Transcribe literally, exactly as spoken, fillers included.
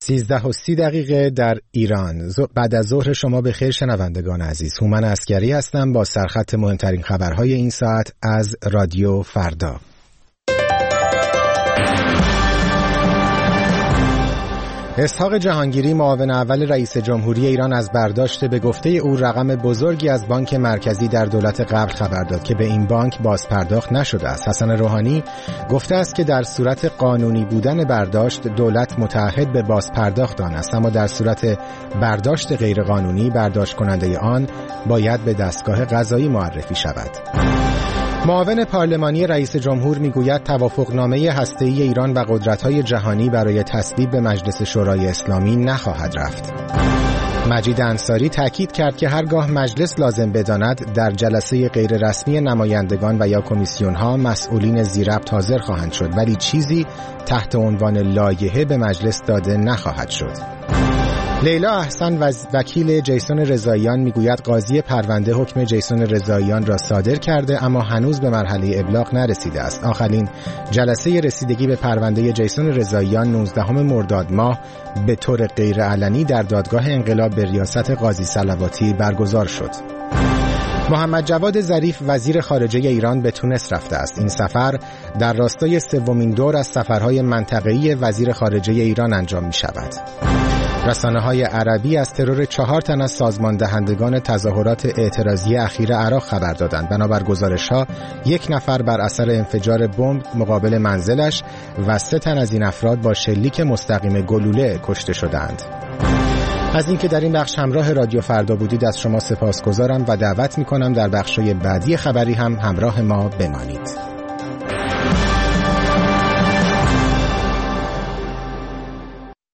سیزده و سی دقیقه در ایران. بعد از ظهر شما به خیر شنوندگان عزیز. هومن عسکری هستم با سرخط مهمترین خبرهای این ساعت از رادیو فردا. اسحاق جهانگیری معاون اول رئیس جمهوری ایران از برداشت به گفته او رقم بزرگی از بانک مرکزی در دولت قبل خبر داد که به این بانک بازپرداخت نشده است. حسن روحانی گفته است که در صورت قانونی بودن برداشت دولت متعهد به بازپرداخت آن است، اما در صورت برداشت غیرقانونی برداشت کننده آن باید به دستگاه قضایی معرفی شود. معاون پارلمانی رئیس جمهور میگوید توافقنامه هسته‌ای ایران و قدرت‌های جهانی برای تصویب به مجلس شورای اسلامی نخواهد رفت. مجید انصاری تاکید کرد که هرگاه مجلس لازم بداند در جلسه غیررسمی نمایندگان و یا کمیسیون‌ها مسئولین ذی‌ربط حاضر خواهند شد، ولی چیزی تحت عنوان لایحه به مجلس داده نخواهد شد. لیلا احسن وکیل جیسون رضاییان میگوید قاضی پرونده حکم جیسون رضاییان را صادر کرده اما هنوز به مرحله ابلاغ نرسیده است. آخرین جلسه رسیدگی به پرونده جیسون رضاییان نوزدهم مرداد ماه به طور غیرعلنی در دادگاه انقلاب به ریاست قاضی صلواتی برگزار شد. محمد جواد ظریف وزیر خارجه ایران به تونس رفته است. این سفر در راستای سومین دور از سفرهای منطقه‌ای وزیر خارجه ایران انجام می شود. رسانه‌های عربی از ترور چهار تن از سازمان دهندگان تظاهرات اعتراضی اخیر عراق خبر دادند. بنابر گزارش‌ها یک نفر بر اثر انفجار بمب مقابل منزلش و سه تن از این افراد با شلیک مستقیم گلوله کشته شدند. از اینکه در این بخش همراه رادیو فردا بودید از شما سپاسگزارم و دعوت می‌کنم در بخش‌های بعدی خبری هم همراه ما بمانید.